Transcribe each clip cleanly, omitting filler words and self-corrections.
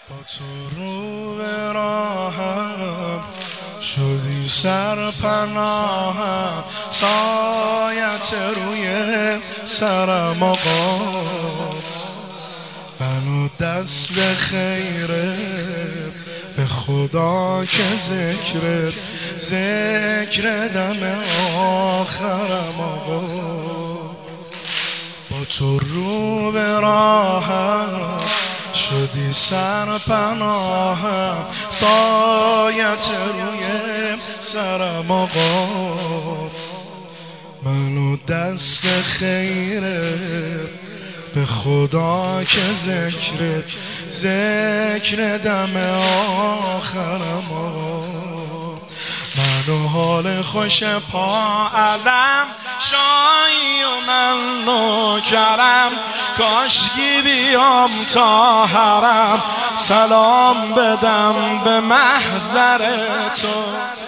با تو رو به راهم شدی سرپناهم، سایت روی سرم آقا، منو دست خیرت به خدا که ذکر دم آخرم آقا. با تو رو به راهم شدی سرپناهم، سایت روی سرم آقا، منو دست خیرت به خدا که ذکر دم آخرم آقا. منو حال خوش پا علم شایی و من نوکرم، کاشکی بیام تا حرم سلام بدم به محضر تو.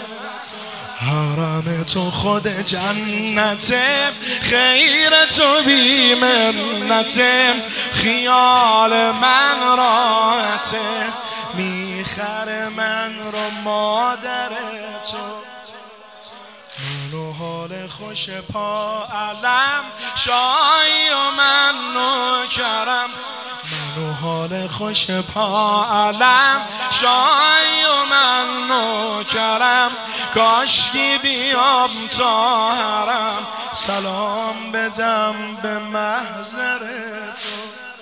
حرم تو خود جنته، خیر تو بی منته، خیال من راحته، میخر من رو مادر تو. منو حال خوش پا علم شایی و من نوکرم، منو حال خوش پا علم شایی و من نوکرم، کاشکی بیام تا حرم سلام بدم به محضر تو.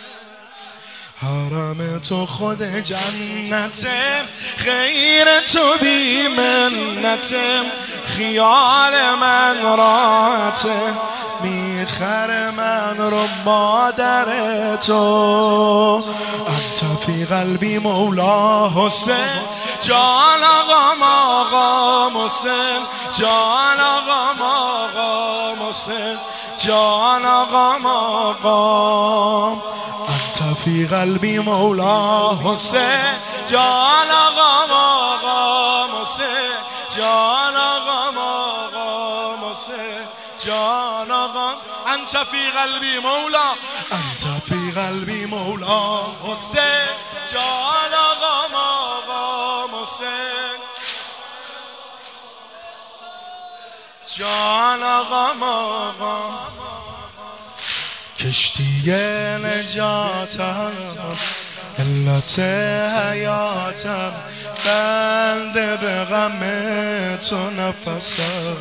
حرم تو خود جنته، خیر تو بی منته، خیال من راحته، میخر من رو مادر تو. انت فی قلبی مولا حسین، جان آقام آقا محسن، جان آقام آقا محسن، جان آقام آقا. انت فی قلبی مولا حسین، جان آقام آقا محسن، جان آقام آقا محسن، جان آقام. انت فی قلبی مولا، انت فی قلبی مولا حسین، جان آقام آقا محسن، جان آقام آقا. کشتی نجاتم، علت حیاتم، بنده به غم تو نفسم،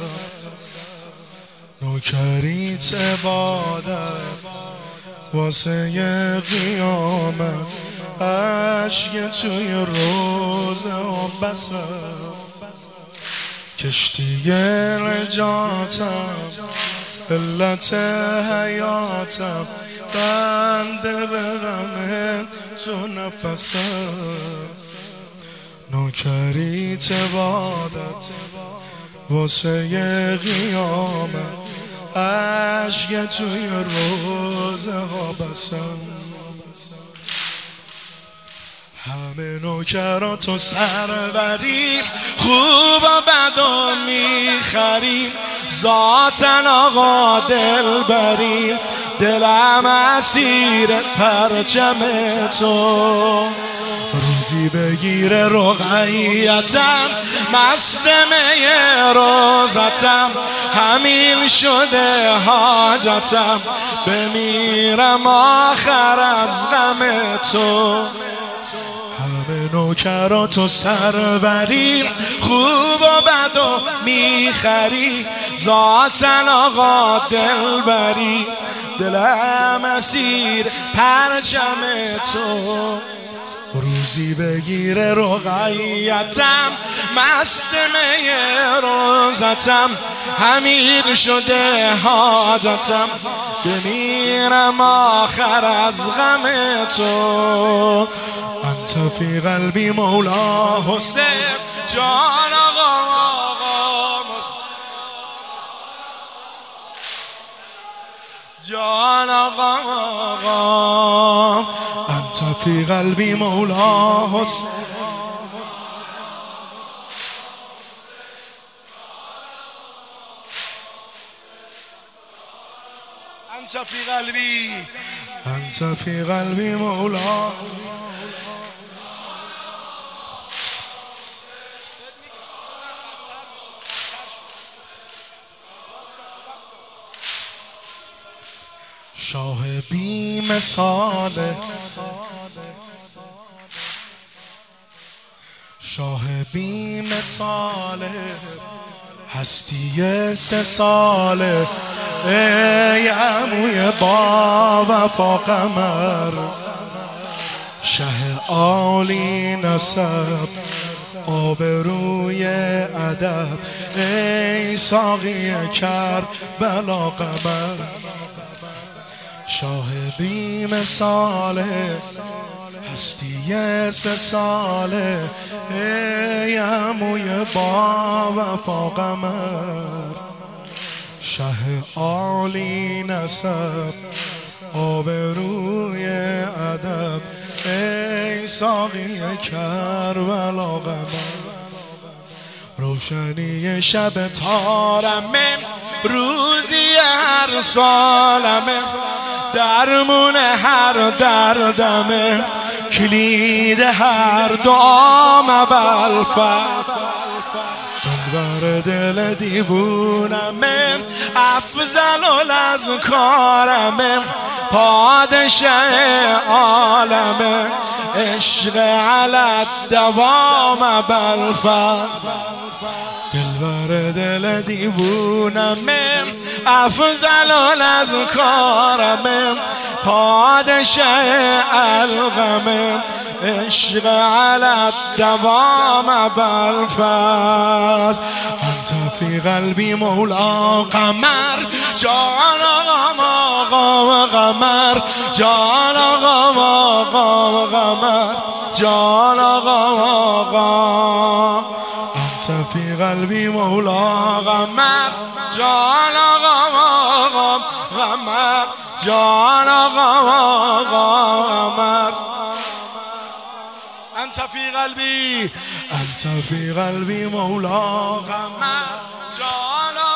نوکریت عبادت واسه قیامت، اشک توی روزه و بسم. کشتی نجاتم، علت حیاتم، بنده به غم تو نفسم، نوکریت عبادت واسه قیامت، اشک توی روزه ها بسم. همه نوکرات و سروریم، خوب و بد و میخریم، ذاتن آقا دلبریم، دلم اسیر پرچم تو. روزی بگیره رقیتم، مست می روزتم، همین شده حاجتم، بمیرم آخر از غم تو. همه نوکرات و سروریم، خوب و بد و میخری، ذاتن آقا دلبری، دلم اسیر پرچم تو. روزی بگیره رقیتم، مست می روزتم، همین شده حاجتم، بمیرم آخر از غم تو. انت فی قلبی مولا حسین، جان آقا، جان آقا. انت فی قلبی مولا حسین، انت فی قلبی، انت فی قلبی مولا. بی مثاله، شاه بی مثاله، هستی 3 ساله، ای عموی با وفا قمر، شه عالی نسب آبروی ادب، ای ساقی کربلا قمر، شاه بی مثاله، هستی 3 ساله، ای عموی با وفا قمر، شه عالی نسب آبروی ادب، ای ساقی کربلا قمر، روشنی شب تارمه، روزی هر سالمه، درمون هر دردمه، کلید هر دعام بلفر، دلبر دل دیوونمه، افضل الازکارمه، پادشه عالمه، عشق علی الدوام بلفر، دلبر دل دیوونمه، افضل الازکارمه، پادشه الغمه، عشق علی الدوام بلفز، انت فی قلبی مولا قمر، جان آقا قمر، جان آقا قمر، جان آقا، انت فی قلبی مولا قمر، جان آقا قمر، جان آقا قمر، انت فی قلبی، انت فی قلبی مولا قمر، جان